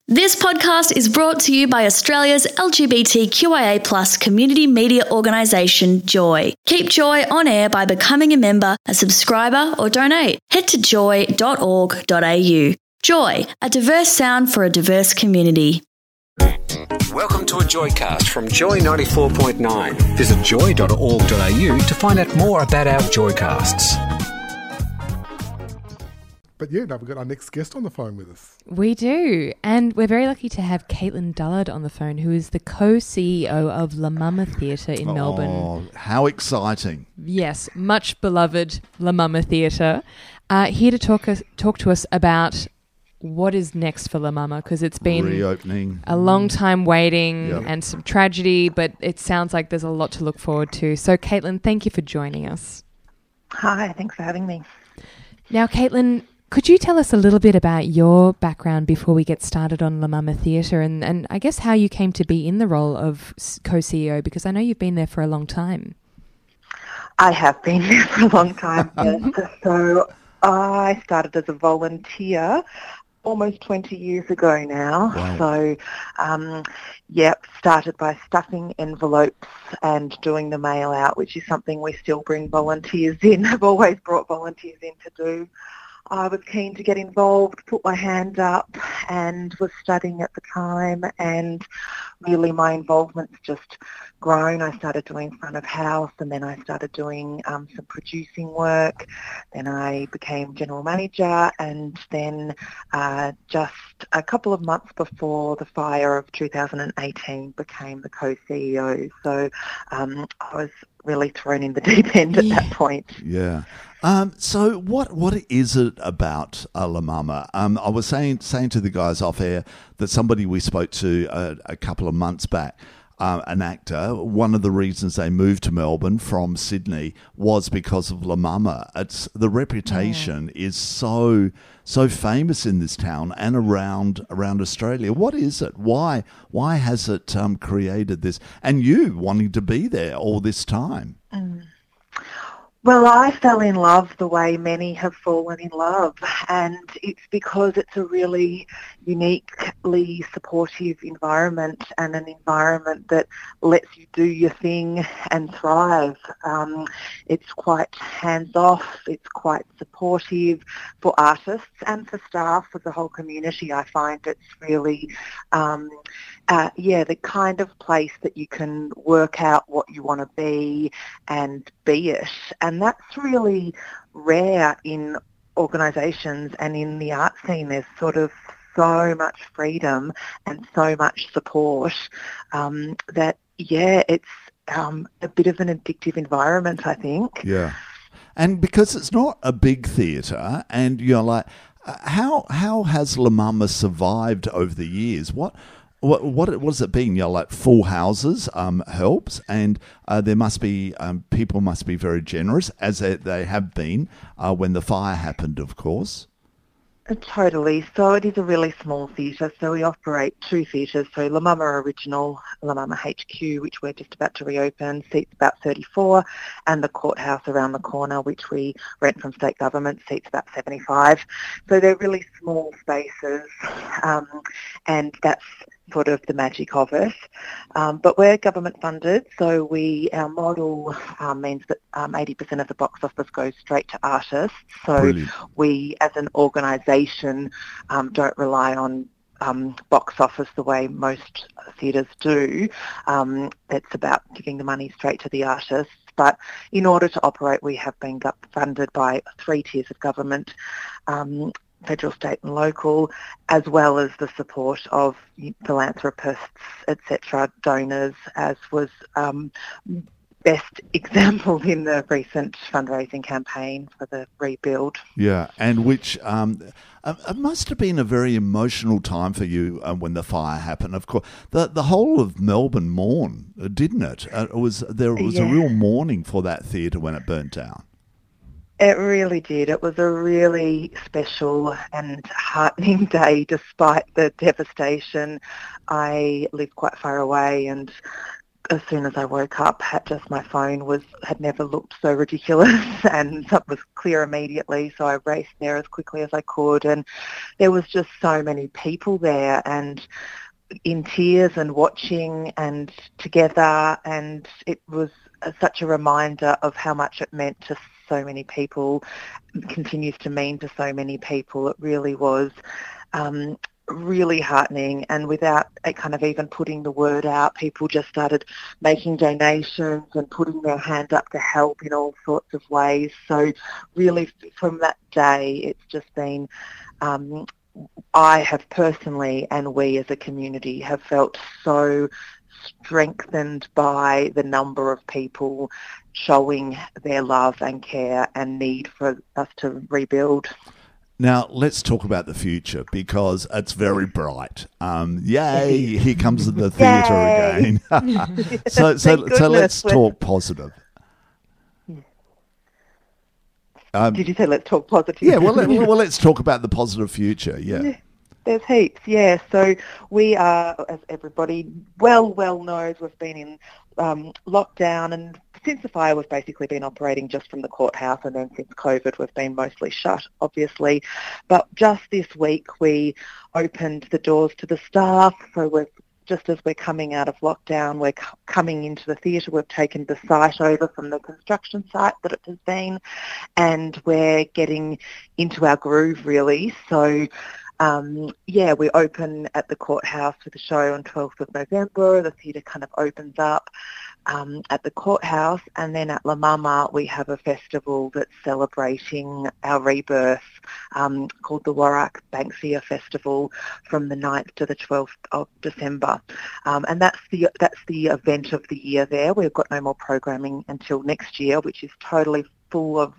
This podcast is brought to you by Australia's LGBTQIA+ community media organisation, Joy. Keep Joy on air by becoming a member, a subscriber or donate. Head to joy.org.au. Joy, a diverse sound for a diverse community. Welcome to a Joycast from Joy 94.9. Visit joy.org.au to find out more about our Joycasts. But yeah, now we've got our next guest on the phone with us. We do. And we're very lucky to have Caitlin Dullard on the phone, who is the co-CEO of La Mama Theatre in Melbourne. Oh, how exciting. Yes, much beloved La Mama Theatre. Here to talk to us about what is next for La Mama, because it's been reopening, a long time waiting Yep. and some tragedy, but it sounds like there's a lot to look forward to. So, Caitlin, thank you for joining us. Hi, thanks for having me. Now, Caitlin, could you tell us a little bit about your background before we get started on La Mama Theatre and I guess how you came to be in the role of co-CEO, because I know you've been there for a long time. I have been there for a long time. Yes. So I started as a volunteer almost 20 years ago now. Wow. So, started by stuffing envelopes and doing the mail out, which is something we still bring volunteers in. I've always brought volunteers in to do. I was keen to get involved, put my hand up, and was studying at the time, and really my involvement's just grown. I started doing front of house, and then I started doing some producing work. Then I became general manager, and then just a couple of months before the fire of 2018 became the co-CEO. So I was really thrown in the deep end at that point. Yeah. So what is it about La Mama? I was saying to the guys off air that somebody we spoke to a couple of months back, an actor, one of the reasons they moved to Melbourne from Sydney was because of La Mama. It's the reputation is so famous in this town and around Australia. What is it? Why has it created this? And you wanting to be there all this time? Well, I fell in love the way many have fallen in love, and it's because it's a really uniquely supportive environment and an environment that lets you do your thing and thrive. It's quite hands-off, it's quite supportive for artists and for staff, for the whole community. I find it's really the kind of place that you can work out what you want to be and be it. And that's really rare in organisations and in the art scene. There's sort of so much freedom and so much support that, it's a bit of an addictive environment, I think. Yeah. And because it's not a big theatre, and you're like, how has La Mama survived over the years? What has it been? Like full houses helps, and there must be people must be very generous, as they have been when the fire happened, of course. Totally. So it is a really small theatre. So we operate two theatres. So La Mama Original, La Mama HQ, which we're just about to reopen, seats about 34, and the courthouse around the corner, which we rent from state government, seats about 75. So they're really small spaces, and that's sort of the magic of it. But we're government funded, so our model means that 80% of the box office goes straight to artists. So Brilliant. we as an organisation don't rely on box office the way most theatres do. It's about giving the money straight to the artists. But in order to operate, we have been funded by 3 tiers of government, federal, state and local, as well as the support of philanthropists, etc., donors, as was best example in the recent fundraising campaign for the rebuild. Yeah, and which it must have been a very emotional time for you when the fire happened. Of course, the whole of Melbourne mourned, didn't it? There was a real mourning for that theatre when it burnt down. It really did. It was a really special and heartening day despite the devastation. I live quite far away and as soon as I woke up, my phone had never looked so ridiculous, and it was clear immediately. So I raced there as quickly as I could, and there was just so many people there, and in tears and watching and together, and it was such a reminder of how much it meant to so many people, continues to mean to so many people. It really was really heartening, and without it kind of even putting the word out, people just started making donations and putting their hand up to help in all sorts of ways. So really from that day, it's just been, I have personally, and we as a community have felt so strengthened by the number of people showing their love and care and need for us to rebuild. Now, let's talk about the future, because it's very bright. Yay, here comes the theatre again. so let's talk positive. Did you say let's talk positive? Yeah, well, let's talk about the positive future, yeah. There's heaps, yeah. So we are, as everybody well knows, we've been in lockdown, and since the fire, we've basically been operating just from the courthouse, and then since COVID, we've been mostly shut, obviously. But just this week, we opened the doors to the staff, so just as we're coming out of lockdown, we're coming into the theatre. We've taken the site over from the construction site that it has been, and we're getting into our groove, really. So we open at the courthouse with a show on 12th of November. The theatre kind of opens up at the courthouse, and then at La Mama we have a festival that's celebrating our rebirth called the Warrak Banksia Festival from the 9th to the 12th of December. And that's the event of the year there. We've got no more programming until next year, which is totally full.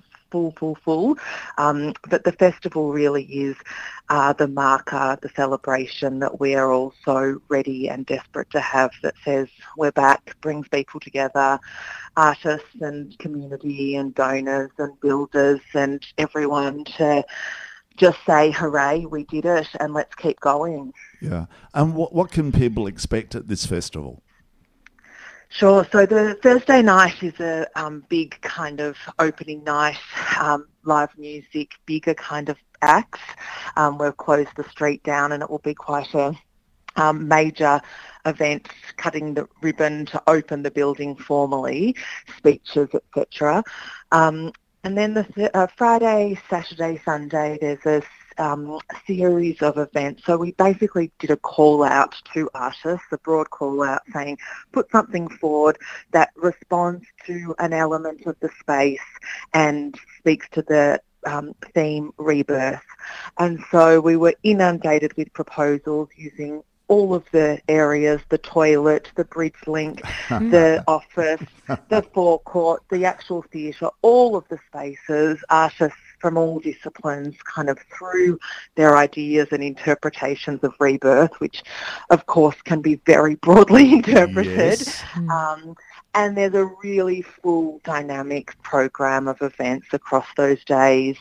But the festival really is the marker, the celebration that we are all so ready and desperate to have, that says we're back, brings people together, artists and community and donors and builders and everyone to just say, hooray, we did it, and let's keep going. Yeah. And what can people expect at this festival? Sure. So the Thursday night is a big kind of opening night, live music, bigger kind of acts. We've closed the street down, and it will be quite a major event, cutting the ribbon to open the building formally, speeches, etc. And then the Friday, Saturday, Sunday, there's a series of events. So we basically did a call out to artists, a broad call out saying, put something forward that responds to an element of the space and speaks to the theme rebirth. And so we were inundated with proposals using all of the areas, the toilet, the bridge link, the office, the forecourt, the actual theatre, all of the spaces. Artists from all disciplines kind of threw their ideas and interpretations of rebirth, which of course can be very broadly interpreted. Yes. And there's a really full dynamic program of events across those days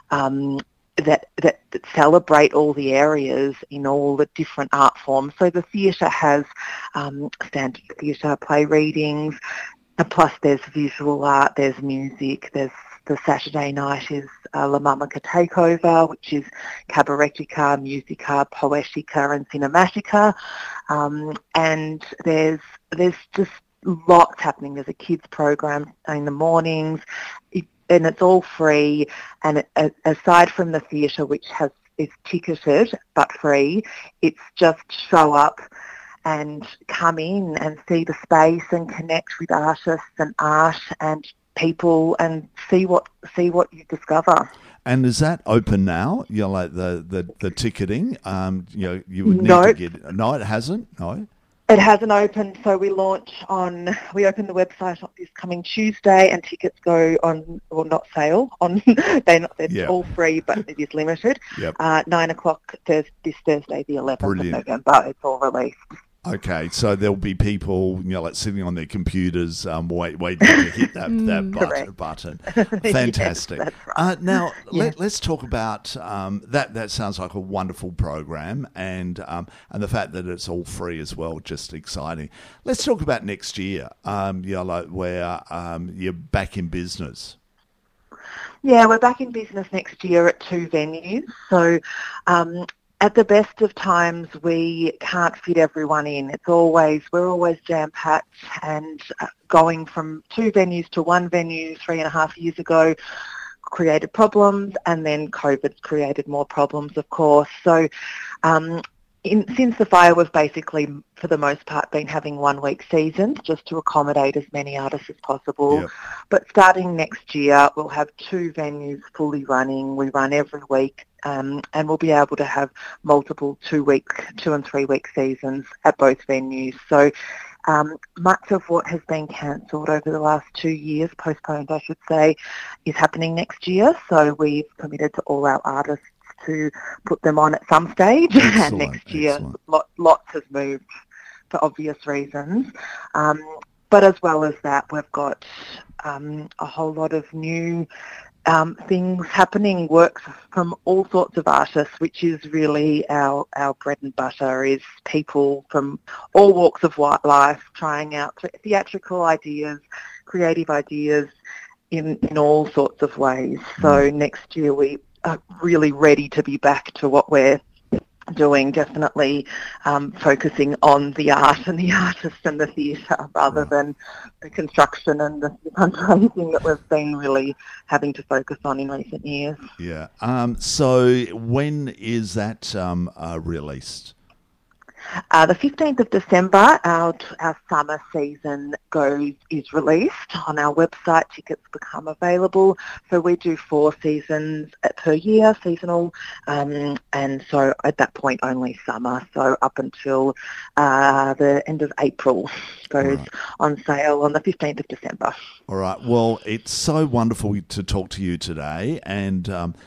that celebrate all the areas in all the different art forms. So the theatre has standard theatre, play readings, and plus there's visual art, there's music, there's the Saturday night is La Mamaca Takeover, which is Cabaretica, Musica, Poetica and Cinematica. And there's just lots happening. There's a kids program in the mornings, and it's all free. And aside from the theatre, which is ticketed but free, it's just show up and come in and see the space and connect with artists and art and people and see what you discover. And is that open now? You know, like the ticketing. You would need to get it. No, it hasn't. No. It hasn't opened, so we open the website this coming Tuesday, and tickets go on, or not sale, they're all free, but it is limited. 9 o'clock this Thursday, the 11th of November, it's all released. Okay, so there'll be people, like sitting on their computers, waiting to hit that button. Fantastic. Yes, that's right. Now, let's talk about that. That sounds like a wonderful program, and the fact that it's all free as well, just exciting. Let's talk about next year. Where you're back in business. Yeah, we're back in business next year at 2 venues. So at the best of times, we can't fit everyone in. We're always jam-packed, and going from 2 venues to 1 venue 3.5 years ago created problems, and then COVID's created more problems, of course. So since the fire, we've basically, for the most part, been having 1-week seasons just to accommodate as many artists as possible. Yep. But starting next year, we'll have 2 venues fully running. We run every week, and we'll be able to have multiple 2 and 3 week seasons at both venues. So much of what has been cancelled over the last 2 years, postponed I should say, is happening next year. So we've committed to all our artists to put them on at some stage. Excellent, and next year excellent. lots has moved for obvious reasons. But as well as that, we've got a whole lot of new things happening, works from all sorts of artists, which is really our bread and butter, is people from all walks of life trying out theatrical ideas, creative ideas in all sorts of ways. So next year we are really ready to be back to what we're doing, definitely focusing on the art and the artists and the theatre rather than the construction and the fundraising that we've been really having to focus on in recent years. Yeah. So when is that released? The 15th of December, our summer season is released on our website. Tickets become available. So we do 4 seasons per year, seasonal, and so at that point only summer. So up until the end of April goes on sale on the 15th of December. All right. Well, it's so wonderful to talk to you today, and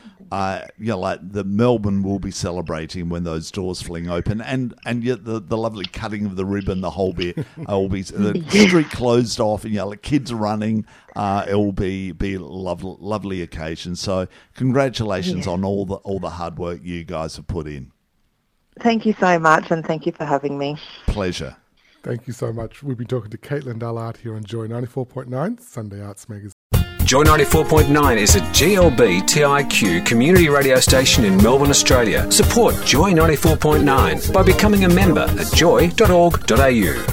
the Melbourne will be celebrating when those doors fling open, and yet the lovely cutting of the ribbon, the whole bit, will be the street closed off, and the kids are running. It will be a lovely occasion. So congratulations on all the hard work you guys have put in. Thank you so much, and thank you for having me. Pleasure. Thank you so much. We've been talking to Caitlin Dullard here on Joy 94.9, Sunday Arts Magazine. Joy 94.9 is a GLBTIQ community radio station in Melbourne, Australia. Support Joy 94.9 by becoming a member at joy.org.au.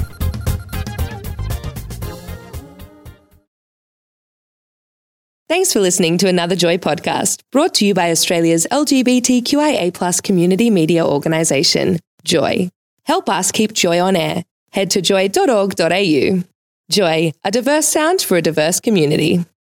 Thanks for listening to another Joy podcast, brought to you by Australia's LGBTQIA+ community media organisation, Joy. Help us keep Joy on air. Head to joy.org.au. Joy, a diverse sound for a diverse community.